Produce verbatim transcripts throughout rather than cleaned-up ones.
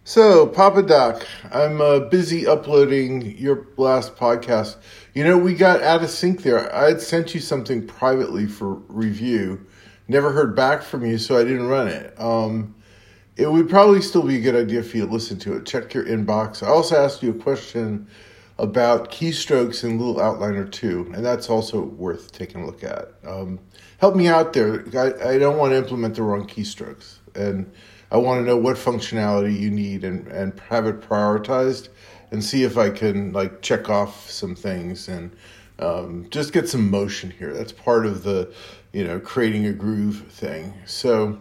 So, Papa Doc, I'm uh, busy uploading your last podcast. You know, we got out of sync there. I had sent you something privately for review. Never heard back from you, so I didn't run it. Um, it would probably still be a good idea for you to listen to it. Check your inbox. I also asked you a question about keystrokes in Little Outliner two, and that's also worth taking a look at. Um, help me out there. I, I don't want to implement the wrong keystrokes, and I want to know what functionality you need and, and have it prioritized and see if I can like check off some things and um, just get some motion here. That's part of the, you know, creating a groove thing. So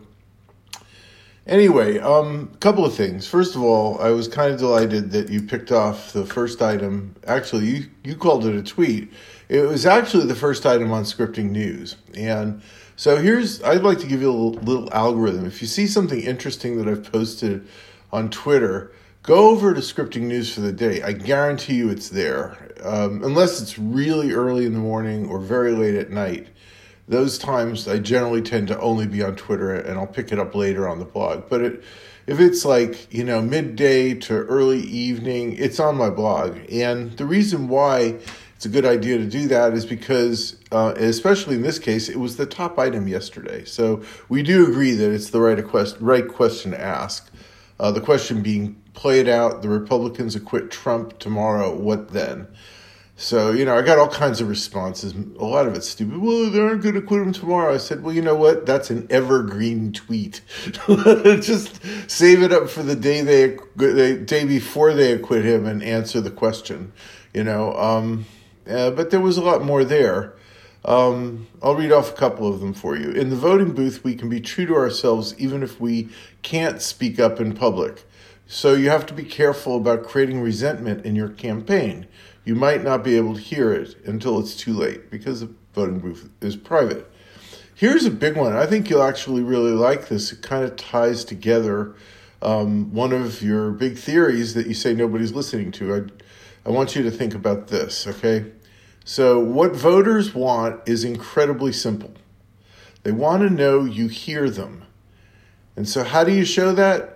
anyway, um, a couple of things. First of all, I was kind of delighted that you picked off the first item. Actually, you, you called it a tweet. It was actually the first item on Scripting News. And so here's, I'd like to give you a little, little algorithm. If you see something interesting that I've posted on Twitter, go over to Scripting News for the day. I guarantee you it's there. Um, unless it's really early in the morning or very late at night. Those times I generally tend to only be on Twitter, and I'll pick it up later on the blog. But it, if it's like, you know, midday to early evening, it's on my blog. And the reason why it's a good idea to do that is because, uh, especially in this case, it was the top item yesterday. So we do agree that it's the right, quest, right question to ask. Uh, the question being, play it out, the Republicans acquit Trump tomorrow, what then? So, you know, I got all kinds of responses. A lot of it's stupid. Well, they aren't going to acquit him tomorrow. I said, well, you know what? That's an evergreen tweet. Just save it up for the day they, the day before they acquit him and answer the question, you know. Um, uh, but there was a lot more there. Um, I'll read off a couple of them for you. In the voting booth, we can be true to ourselves even if we can't speak up in public. So you have to be careful about creating resentment in your campaign. You might not be able to hear it until it's too late because the voting booth is private. Here's a big one. I think you'll actually really like this. It kind of ties together um, one of your big theories that you say nobody's listening to. I, I want you to think about this, okay? So what voters want is incredibly simple. They want to know you hear them. And so how do you show that?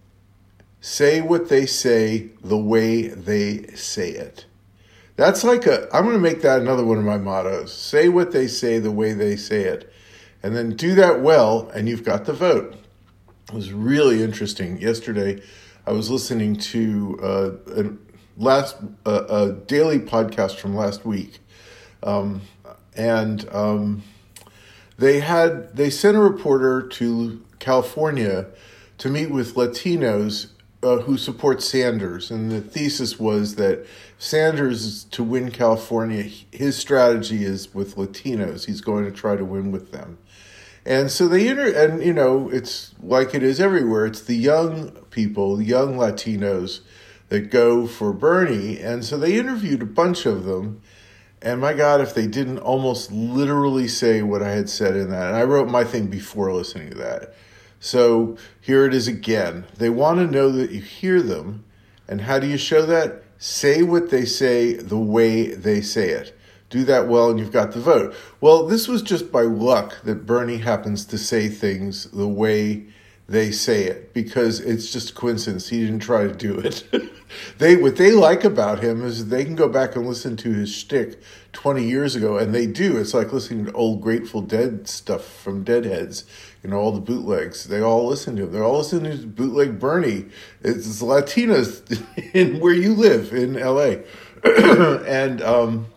Say what they say the way they say it. That's like a, I'm going to make that another one of my mottos. Say what they say the way they say it. And then do that well, and you've got the vote. It was really interesting. Yesterday, I was listening to uh, a, last, uh, a daily podcast from last week. Um, and um, they had, they sent a reporter to California to meet with Latinos Uh, who support Sanders. And the thesis was that Sanders is to win California, his strategy is with Latinos. He's going to try to win with them. And so they inter- and you know, it's like it is everywhere. It's the young people, the young Latinos that go for Bernie. And so they interviewed a bunch of them. And my God, if they didn't almost literally say what I had said in that. And I wrote my thing before listening to that. So here it is again. They want to know that you hear them. And how do you show that? Say what they say the way they say it. Do that well and you've got the vote. Well, this was just by luck that Bernie happens to say things the way they say it, because it's just a coincidence. He didn't try to do it. They what they like about him is they can go back and listen to his shtick twenty years ago, and they do. It's like listening to old Grateful Dead stuff from Deadheads, you know, all the bootlegs. They all listen to him. They're all listening to bootleg Bernie. It's, it's Latinas in where you live in L A And um,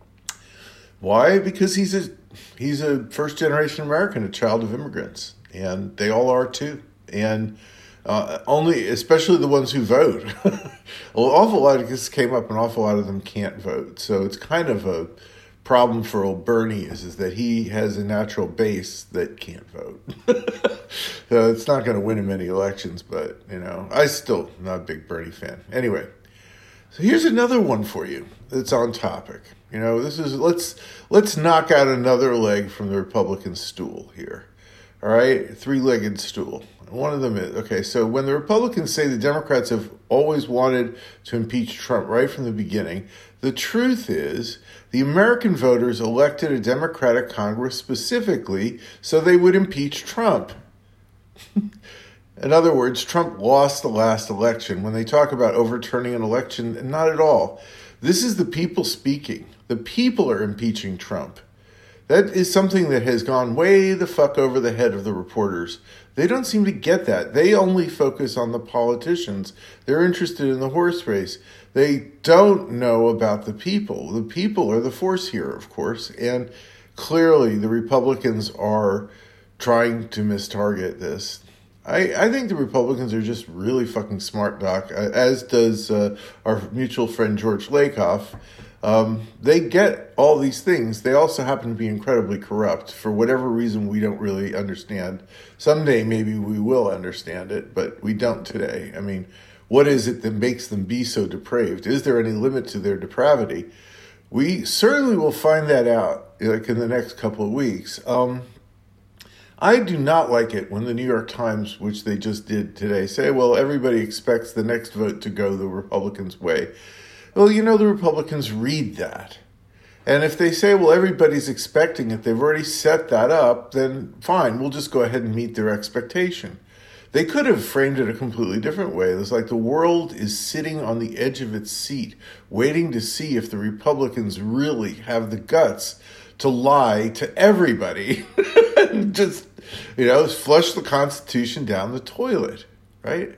why? Because he's a he's a first generation American, a child of immigrants. And they all are too. And uh, only, especially the ones who vote. An awful lot of this came up, an awful lot of them can't vote. So it's kind of a problem for old Bernie is, is that he has a natural base that can't vote. So it's not going to win him any elections, but, you know, I still not a big Bernie fan. Anyway, so here's another one for you that's on topic. You know, this is, let's, let's knock out another leg from the Republican stool here. All right, three-legged stool. One of them is, okay, so when the Republicans say the Democrats have always wanted to impeach Trump right from the beginning, the truth is the American voters elected a Democratic Congress specifically so they would impeach Trump. In other words, Trump lost the last election. When they talk about overturning an election, not at all. This is the people speaking. The people are impeaching Trump. That is something that has gone way the fuck over the head of the reporters. They don't seem to get that. They only focus on the politicians. They're interested in the horse race. They don't know about the people. The people are the force here, of course. And clearly the Republicans are trying to mistarget this. I, I think the Republicans are just really fucking smart, Doc, as does uh, our mutual friend George Lakoff. Um, they get all these things. They also happen to be incredibly corrupt for whatever reason we don't really understand. Someday maybe we will understand it, but we don't today. I mean, what is it that makes them be so depraved? Is there any limit to their depravity? We certainly will find that out like in the next couple of weeks. Um, I do not like it when the New York Times, which they just did today, say, well, everybody expects the next vote to go the Republicans' way. Well, you know, the Republicans read that. And if they say, well, everybody's expecting it, they've already set that up, then fine, we'll just go ahead and meet their expectation. They could have framed it a completely different way. It's like the world is sitting on the edge of its seat, waiting to see if the Republicans really have the guts to lie to everybody. And just, you know, flush the Constitution down the toilet, right?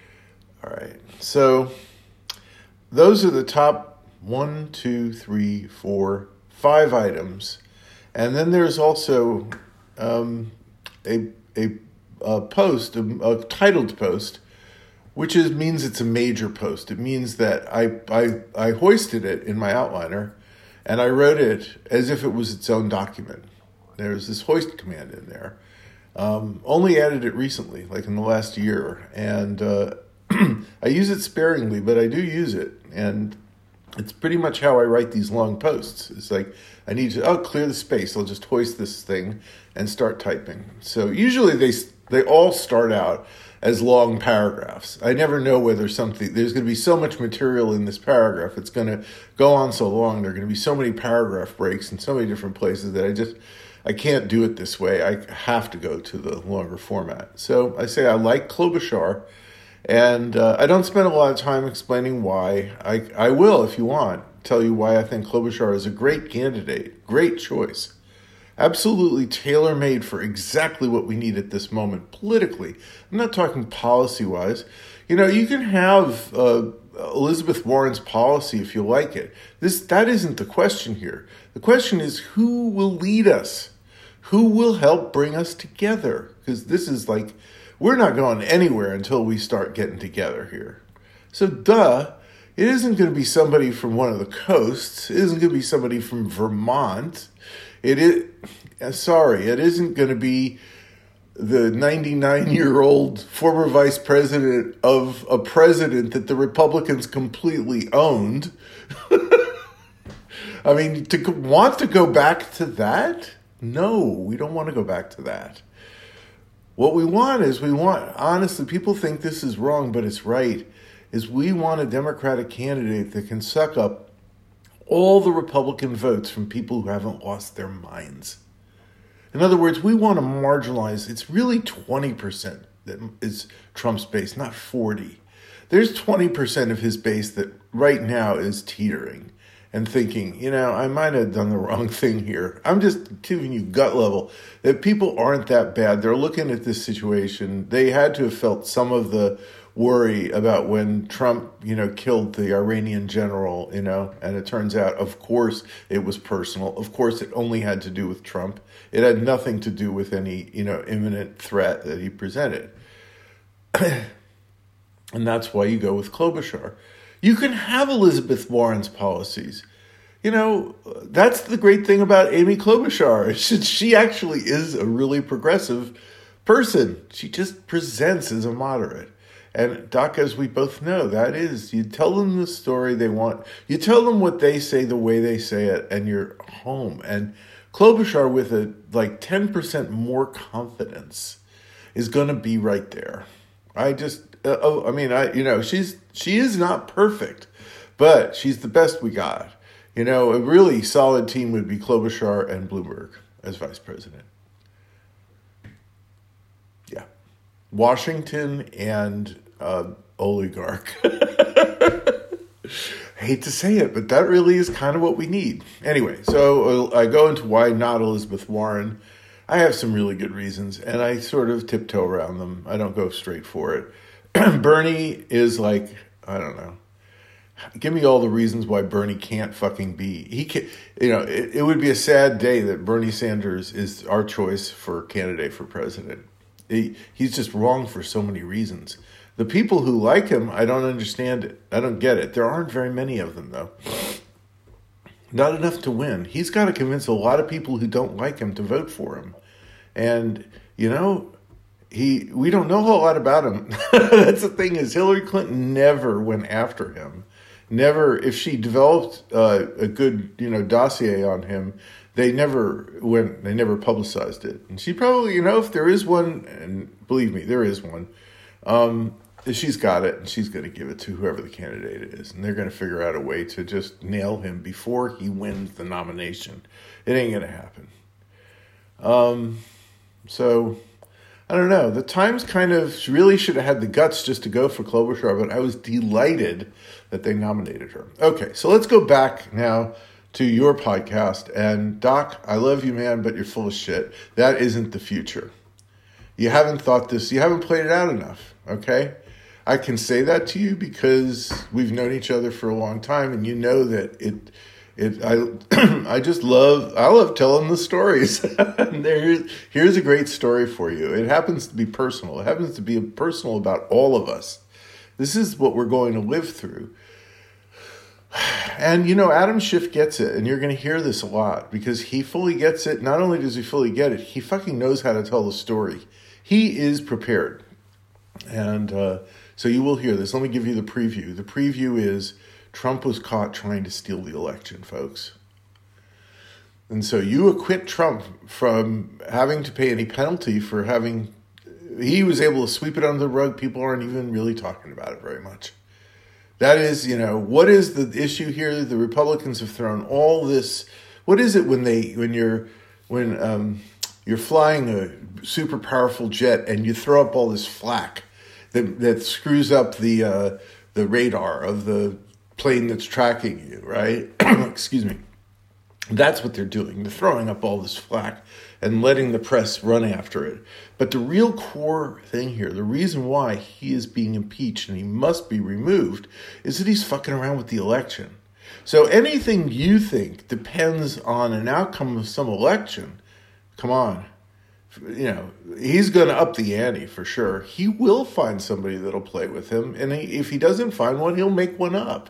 All right, so those are the top one, two, three, four, five items. And then there's also um, a, a a post, a, a titled post, which is means it's a major post. It means that I, I I hoisted it in my outliner, and I wrote it as if it was its own document. There's this hoist command in there. Um, only added it recently, like in the last year, and uh, I use it sparingly, but I do use it, and it's pretty much how I write these long posts. It's like, I need to, oh, clear the space. I'll just hoist this thing and start typing. So usually they they all start out as long paragraphs. I never know whether something, there's going to be so much material in this paragraph, it's going to go on so long, there are going to be so many paragraph breaks in so many different places that I just, I can't do it this way. I have to go to the longer format. So I say I like Klobuchar, and uh, I don't spend a lot of time explaining why. I, I will, if you want, tell you why I think Klobuchar is a great candidate, great choice. Absolutely tailor-made for exactly what we need at this moment politically. I'm not talking policy-wise. You know, you can have uh, Elizabeth Warren's policy if you like it. This that isn't the question here. The question is, who will lead us? Who will help bring us together? Because this is like, we're not going anywhere until we start getting together here. So, duh, it isn't going to be somebody from one of the coasts. It isn't going to be somebody from Vermont. It is, sorry, it isn't going to be the ninety-nine-year-old former vice president of a president that the Republicans completely owned. I mean, to want to go back to that? No, we don't want to go back to that. What we want is we want, honestly, people think this is wrong, but it's right, is we want a Democratic candidate that can suck up all the Republican votes from people who haven't lost their minds. In other words, we want to marginalize, it's really twenty percent that is Trump's base, not forty. There's twenty percent of his base that right now is teetering and thinking, you know, I might have done the wrong thing here. I'm just giving you gut level that people aren't that bad. They're looking at this situation. They had to have felt some of the worry about when Trump, you know, killed the Iranian general, you know, and it turns out, of course, it was personal. Of course, it only had to do with Trump. It had nothing to do with any, you know, imminent threat that he presented. And that's why you go with Klobuchar. You can have Elizabeth Warren's policies. You know, that's the great thing about Amy Klobuchar. She actually is a really progressive person. She just presents as a moderate. And Doc, as we both know, that is, you tell them the story they want. You tell them what they say the way they say it, and you're home. And Klobuchar with a like ten percent more confidence is going to be right there. I just, uh, oh, I mean, I, you know, she's, she is not perfect, but she's the best we got. You know, a really solid team would be Klobuchar and Bloomberg as vice president. Yeah. Washington and uh, oligarch. I hate to say it, but that really is kind of what we need. Anyway, so I go into why not Elizabeth Warren. I have some really good reasons, and I sort of tiptoe around them. I don't go straight for it. Bernie is like, I don't know. Give me all the reasons why Bernie can't fucking be. He can, you know, it, it would be a sad day that Bernie Sanders is our choice for candidate for president. He, he's just wrong for so many reasons. The people who like him, I don't understand it. I don't get it. There aren't very many of them, though. Not enough to win. He's got to convince a lot of people who don't like him to vote for him. And, you know, he we don't know a whole lot about him. That's the thing is Hillary Clinton never went after him. Never, if she developed uh, a good, you know, dossier on him, they never went, they never publicized it. And she probably, you know, if there is one, and believe me, there is one, um, she's got it, and she's going to give it to whoever the candidate is. And they're going to figure out a way to just nail him before he wins the nomination. It ain't going to happen. Um, so, I don't know. The Times kind of really should have had the guts just to go for Klobuchar, but I was delighted that they nominated her. Okay, so let's go back now to your podcast. And Doc, I love you, man, but you're full of shit. That isn't the future. You haven't thought this, you haven't played it out enough, okay? I can say that to you because we've known each other for a long time, and you know that it, it. I, I just love, I love telling the stories. And there's, here's a great story for you. It happens to be personal. It happens to be personal about all of us. This is what we're going to live through. And, you know, Adam Schiff gets it, and you're going to hear this a lot because he fully gets it. Not only does he fully get it, he fucking knows how to tell the story. He is prepared. And uh, so you will hear this. Let me give you the preview. The preview is Trump was caught trying to steal the election, folks. And so you acquit Trump from having to pay any penalty for having... He was able to sweep it under the rug. People aren't even really talking about it very much. That is, you know, what is the issue here? The Republicans have thrown all this. What is it when they, when you're, when um, you're flying a super powerful jet and you throw up all this flack that that screws up the uh, the radar of the plane that's tracking you, right? Excuse me. That's what they're doing. They're throwing up all this flack and letting the press run after it. But the real core thing here, the reason why he is being impeached and he must be removed, is that he's fucking around with the election. So anything you think depends on an outcome of some election, come on. You know, he's going to up the ante for sure. He will find somebody that'll play with him. And he, if he doesn't find one, he'll make one up.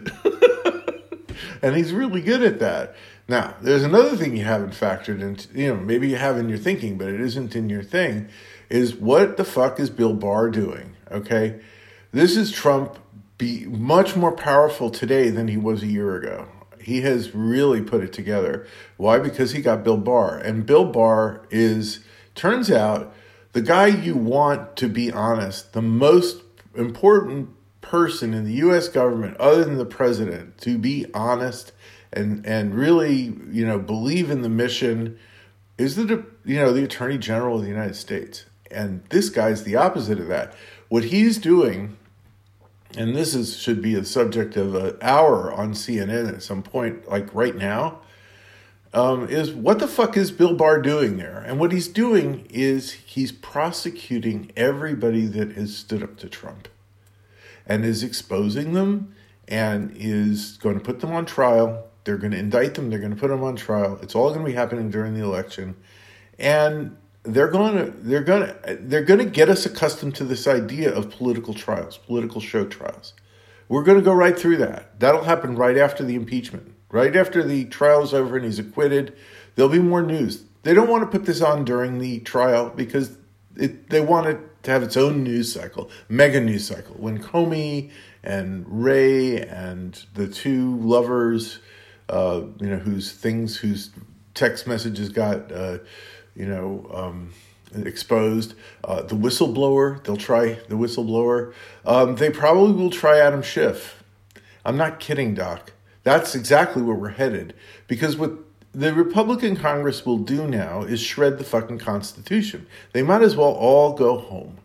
And he's really good at that. Now, there's another thing you haven't factored into, you know, maybe you have in your thinking, but it isn't in your thing, is what the fuck is Bill Barr doing, okay? This is Trump be much more powerful today than he was a year ago. He has really put it together. Why? Because he got Bill Barr. And Bill Barr is, turns out, the guy you want to be honest, the most important person in the U S government, other than the president, to be honest and and really, you know, believe in the mission is the, you know, the Attorney General of the United States. And this guy's the opposite of that. What he's doing, and this is should be the subject of an hour on C N N at some point, like right now, um, is what the fuck is Bill Barr doing there? And what he's doing is he's prosecuting everybody that has stood up to Trump and is exposing them and is going to put them on trial. They're going to indict them. They're going to put them on trial. It's all going to be happening during the election. And they're going to they're going to they're going to get us accustomed to this idea of political trials, political show trials. We're going to go right through that. That'll happen right after the impeachment. Right after the trial's over and he's acquitted, there'll be more news. They don't want to put this on during the trial because it, they want it to have its own news cycle, mega news cycle. When Comey and Ray and the two lovers, uh, you know, whose things, whose text messages got, uh, you know, um, exposed, uh, the whistleblower, they'll try the whistleblower. Um, they probably will try Adam Schiff. I'm not kidding, Doc. That's exactly where we're headed. Because what the Republican Congress will do now is shred the fucking Constitution. They might as well all go home.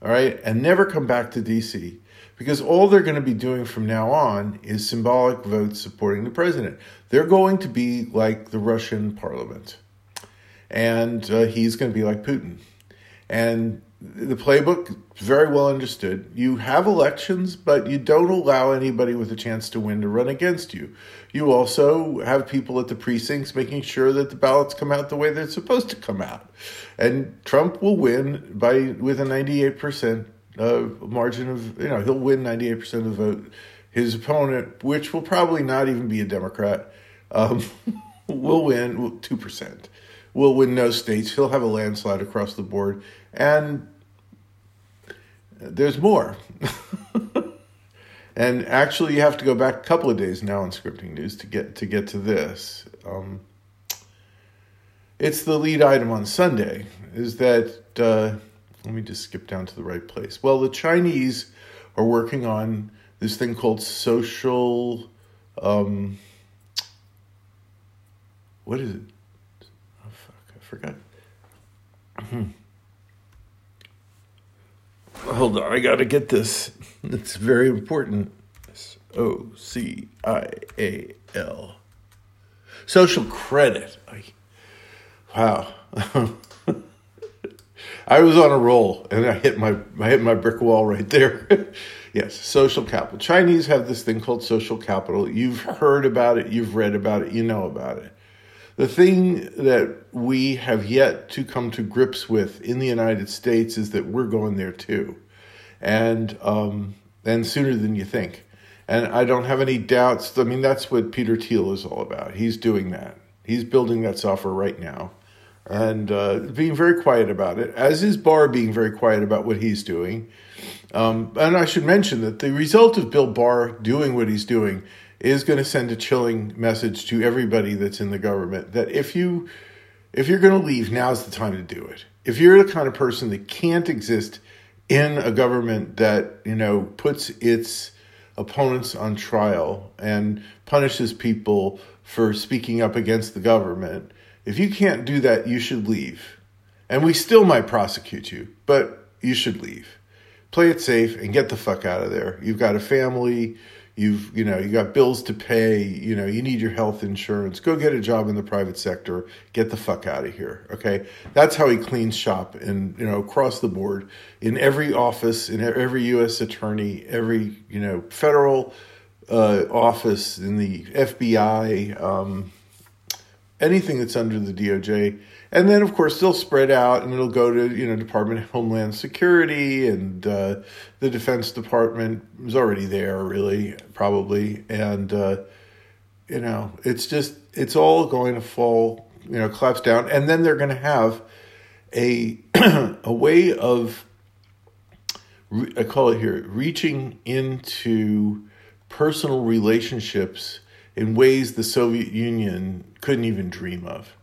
all right, and never come back to D C, because all they're going to be doing from now on is symbolic votes supporting the president. They're going to be like the Russian parliament, and uh, he's going to be like Putin. And the playbook, very well understood. You have elections, but you don't allow anybody with a chance to win to run against you. You also have people at the precincts making sure that the ballots come out the way they're supposed to come out. And Trump will win by with a ninety-eight percent uh, margin of, you know, he'll win ninety-eight percent of the vote. His opponent, which will probably not even be a Democrat, um, will win two percent. Will win no states. He'll have a landslide across the board. And there's more. And actually, you have to go back a couple of days now on Scripting News to get to get to this. Um, it's the lead item on Sunday, is that, uh, let me just skip down to the right place. Well, the Chinese are working on this thing called social, um, what is it? Oh, fuck, I forgot. Hold on, I gotta get this. It's very important. S O C I A L. Social credit. I, wow. I was on a roll, and I hit my I hit my brick wall right there. Yes, social capital. Chinese have this thing called social capital. You've heard about it, you've read about it, you know about it. The thing that we have yet to come to grips with in the United States is that we're going there too, and um, and sooner than you think. And I don't have any doubts. I mean, that's what Peter Thiel is all about. He's doing that. He's building that software right now, and uh, being very quiet about it, as is Barr being very quiet about what he's doing. Um, and I should mention that the result of Bill Barr doing what he's doing is going to send a chilling message to everybody that's in the government that if you, if you're going to leave, now's the time to do it. If you're the kind of person that can't exist in a government that, you know, puts its opponents on trial and punishes people for speaking up against the government, if you can't do that, you should leave. And we still might prosecute you, but you should leave. Play it safe and get the fuck out of there. You've got a family. You've, you know, you got bills to pay, you know, you need your health insurance. Go get a job in the private sector. Get the fuck out of here, okay? That's how he cleans shop and, you know, across the board in every office, in every U S attorney, every, you know, federal uh, office, in the F B I, um, anything that's under the D O J. And then, of course, they'll spread out and it'll go to, you know, Department of Homeland Security, and uh, the Defense Department is already there, really, probably. And, uh, you know, it's just, it's all going to fall, you know, collapse down. And then they're going to have a, a way of, I call it here, reaching into personal relationships in ways the Soviet Union couldn't even dream of.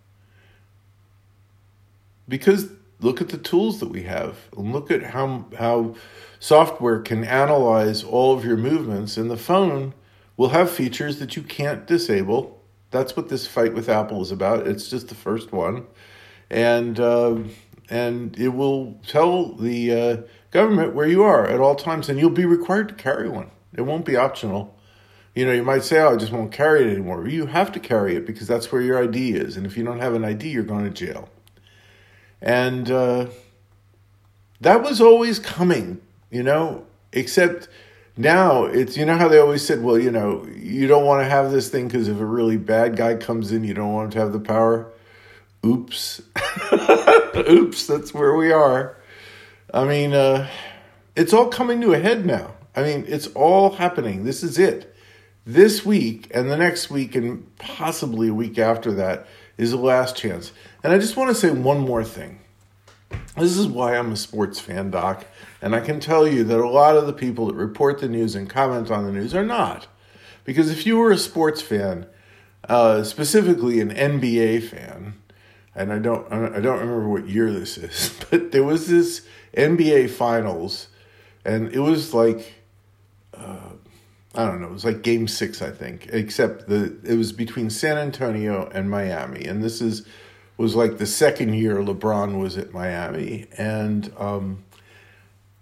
Because look at the tools that we have, and look at how how software can analyze all of your movements, and the phone will have features that you can't disable. That's what this fight with Apple is about. It's just the first one, and uh, and it will tell the uh, government where you are at all times, and you'll be required to carry one. It won't be optional. You know, you might say, "Oh, I just won't carry it anymore." You have to carry it because that's where your I D is, and if you don't have an I D, you're going to jail. And uh, that was always coming, you know, except now it's, you know how they always said, well, you know, you don't want to have this thing because if a really bad guy comes in, you don't want him to have the power. Oops. Oops, that's where we are. I mean, uh, it's all coming to a head now. I mean, it's all happening. This is it. This week and the next week and possibly a week after that is the last chance. And I just want to say one more thing. This is why I'm a sports fan, Doc. And I can tell you that a lot of the people that report the news and comment on the news are not. Because if you were a sports fan, uh, specifically an N B A fan, and I don't I don't remember what year this is, but there was this N B A Finals, and it was like, uh, I don't know, it was like Game Six, I think, except the it was between San Antonio and Miami, and this is was like the second year LeBron was at Miami, and um,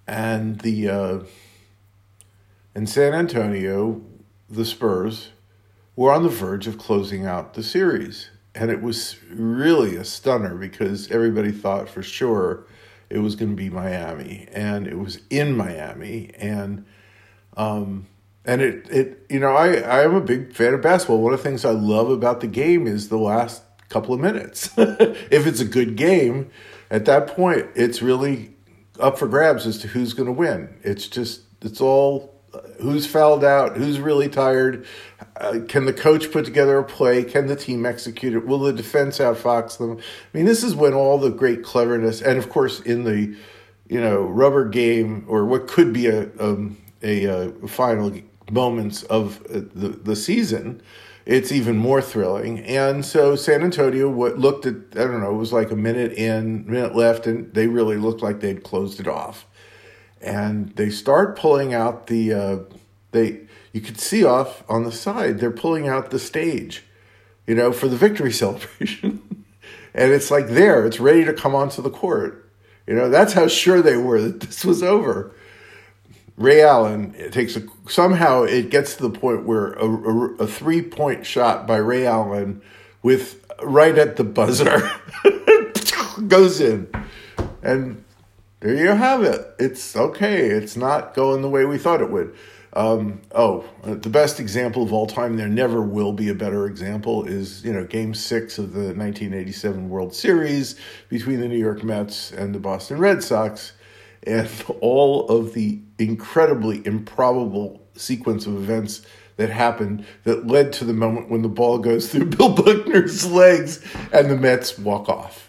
and the uh, in San Antonio, the Spurs were on the verge of closing out the series. And it was really a stunner because everybody thought for sure it was going to be Miami. And it was in Miami. And um, and it, it you know, I, I am a big fan of basketball. One of the things I love about the game is the last couple of minutes. If it's a good game, at that point, it's really up for grabs as to who's going to win. It's just, it's all who's fouled out, who's really tired. Uh, can the coach put together a play? Can the team execute it? Will the defense outfox them? I mean, this is when all the great cleverness, and of course in the, you know, rubber game, or what could be a um, a, a final moments of the, the season, it's even more thrilling. And so San Antonio what looked at, I don't know, it was like a minute in, minute left, and they really looked like they'd closed it off. And they start pulling out the, uh, they you could see off on the side, they're pulling out the stage, you know, for the victory celebration. And it's like there, it's ready to come onto the court. You know, that's how sure they were that this was over. Ray Allen, it takes a, somehow it gets to the point where a, a, a three-point shot by Ray Allen with right at the buzzer goes in. And there you have it. It's okay. It's not going the way we thought it would. Um, oh, the best example of all time, there never will be a better example, is, you know, game six of the nineteen eighty-seven World Series between the New York Mets and the Boston Red Sox, and all of the incredibly improbable sequence of events that happened that led to the moment when the ball goes through Bill Buckner's legs and the Mets walk off.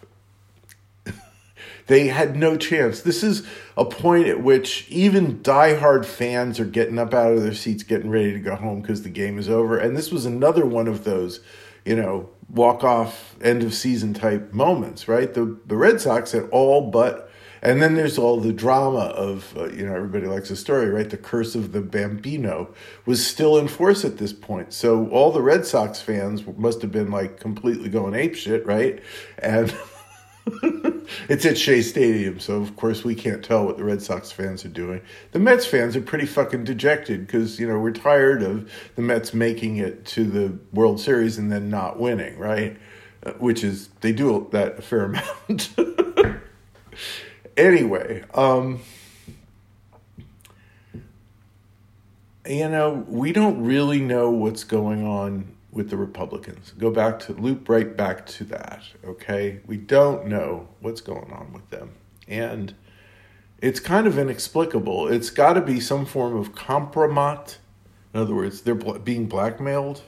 They had no chance. This is a point at which even diehard fans are getting up out of their seats, getting ready to go home because the game is over. And this was another one of those, you know, walk-off, end-of-season type moments, right? The the Red Sox had all but, and then there's all the drama of, uh, you know, everybody likes a story, right? The curse of the Bambino was still in force at this point. So all the Red Sox fans must have been like completely going apeshit, right? And it's at Shea Stadium, so of course we can't tell what the Red Sox fans are doing. The Mets fans are pretty fucking dejected because, you know, we're tired of the Mets making it to the World Series and then not winning, right? Uh, which is, they do that a fair amount. Anyway, um, you know, we don't really know what's going on with the Republicans. Go back to, loop right back to that, okay? We don't know what's going on with them. And it's kind of inexplicable. It's got to be some form of compromat. In other words, they're bl- being blackmailed.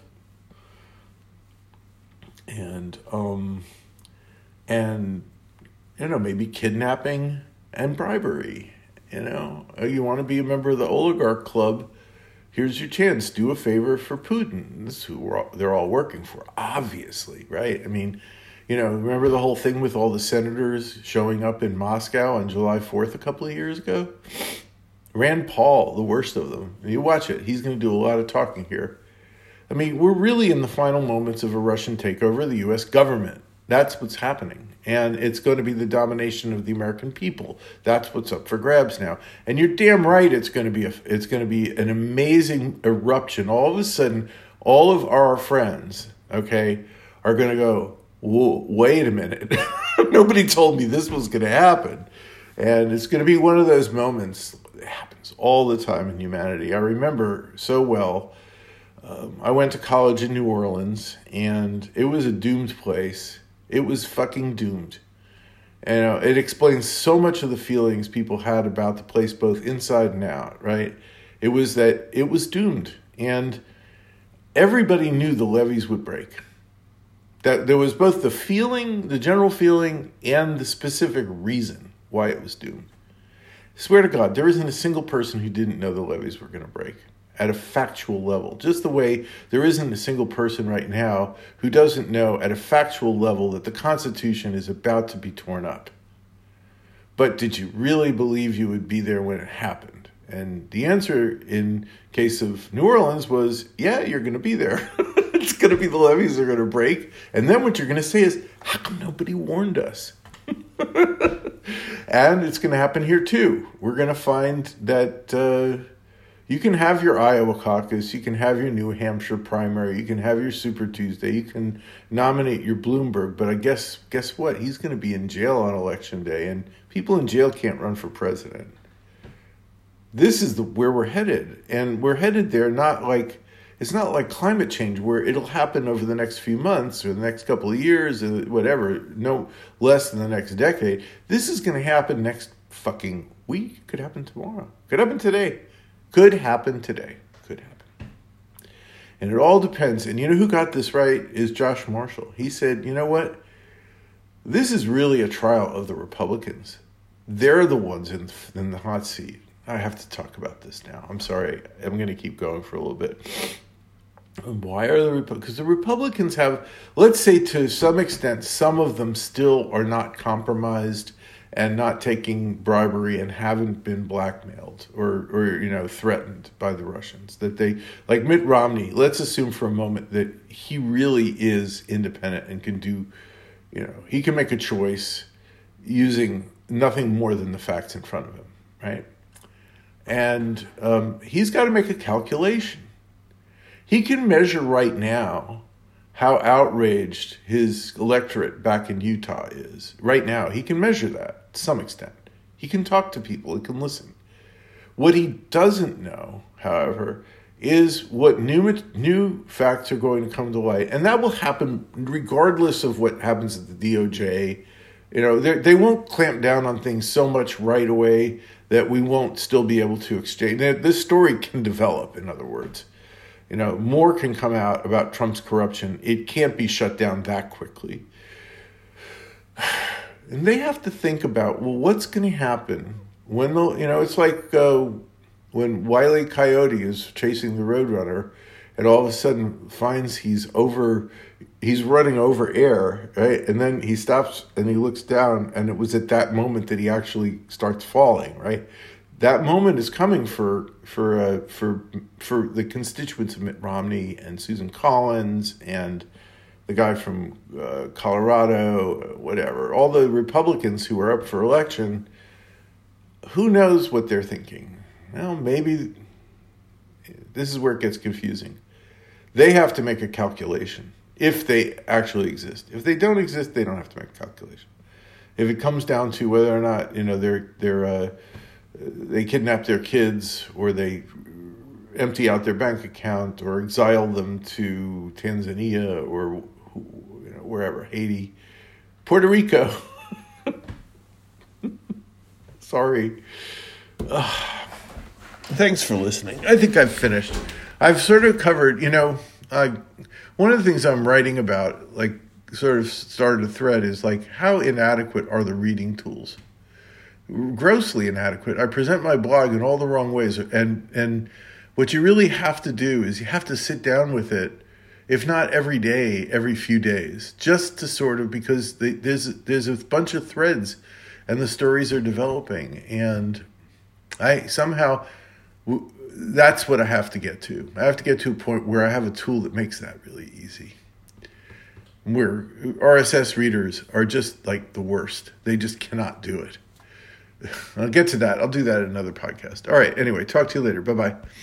And, um, and, you know, maybe kidnapping and bribery. You know, you want to be a member of the oligarch club, here's your chance. Do a favor for Putin. This is who we're all, they're all working for, obviously, right? I mean, you know, remember the whole thing with all the senators showing up in Moscow on July fourth a couple of years ago? Rand Paul, the worst of them. You watch it. He's going to do a lot of talking here. I mean, we're really in the final moments of a Russian takeover of the U S government. That's what's happening. And it's going to be the domination of the American people. That's what's up for grabs now. And you're damn right it's going to be a, it's going to be an amazing eruption. All of a sudden, all of our friends, okay, are going to go, whoa, wait a minute. Nobody told me this was going to happen. And it's going to be one of those moments that happens all the time in humanity. I remember so well, um, I went to college in New Orleans, and it was a doomed place. It was fucking doomed. And uh, it explains so much of the feelings people had about the place, both inside and out, right? It was that it was doomed. And everybody knew the levees would break. That there was both the feeling, the general feeling, and the specific reason why it was doomed. I swear to God, there isn't a single person who didn't know the levees were going to break at a factual level. Just the way there isn't a single person right now who doesn't know at a factual level that the Constitution is about to be torn up. But did you really believe you would be there when it happened? And the answer in case of New Orleans was, yeah, you're going to be there. It's going to be the levees are going to break. And then what you're going to say is, how come nobody warned us? And it's going to happen here too. We're going to find that uh, you can have your Iowa caucus, you can have your New Hampshire primary, you can have your Super Tuesday, you can nominate your Bloomberg, but I guess guess what? He's going to be in jail on election day, and people in jail can't run for president. This is the where we're headed, and we're headed there not like it's not like climate change where it'll happen over the next few months or the next couple of years or whatever, no less than the next decade. This is going to happen next fucking week. Could happen tomorrow. Could happen today. Could happen today. Could happen. And it all depends. And you know who got this right is Josh Marshall. He said, you know what? This is really a trial of the Republicans. They're the ones in, in the hot seat. I have to talk about this now. I'm sorry. I'm going to keep going for a little bit. Why are the Republicans? Because the Republicans have, let's say to some extent, some of them still are not compromised and not taking bribery and haven't been blackmailed or, or you know, threatened by the Russians. That they, like Mitt Romney, let's assume for a moment that he really is independent and can do, you know, he can make a choice using nothing more than the facts in front of him, right? And um, he's got to make a calculation. He can measure right now how outraged his electorate back in Utah is. Right now, he can measure that to some extent. He can talk to people. He can listen. What he doesn't know, however, is what new new facts are going to come to light. And that will happen regardless of what happens at the D O J. You know, they won't clamp down on things so much right away that we won't still be able to exchange. This story can develop, in other words. You know, more can come out about Trump's corruption. It can't be shut down that quickly. And they have to think about, well, what's going to happen when the, you know, it's like uh, when Wile E. Coyote is chasing the Roadrunner and all of a sudden finds he's over, he's running over air, right? And then he stops and he looks down, and it was at that moment that he actually starts falling, right? That moment is coming for for uh, for for the constituents of Mitt Romney and Susan Collins and the guy from uh, Colorado, whatever. All the Republicans who are up for election, who knows what they're thinking? Well, maybe this is where it gets confusing. They have to make a calculation if they actually exist. If they don't exist, they don't have to make a calculation. If it comes down to whether or not, you know, they're they're uh, they kidnap their kids, or they empty out their bank account, or exile them to Tanzania, or you know, wherever, Haiti, Puerto Rico. Sorry. Uh, thanks for listening. I think I've finished. I've sort of covered, you know, uh, one of the things I'm writing about, like sort of started a thread, is like, how inadequate are the reading tools? Grossly inadequate. I present my blog in all the wrong ways, and and what you really have to do is you have to sit down with it, if not every day, every few days, just to sort of, because the, there's there's a bunch of threads, and the stories are developing, and I somehow that's what I have to get to. I have to get to a point where I have a tool that makes that really easy. Where R S S readers are just like the worst. They just cannot do it. I'll get to that. I'll do that in another podcast. All right. Anyway, talk to you later. Bye-bye.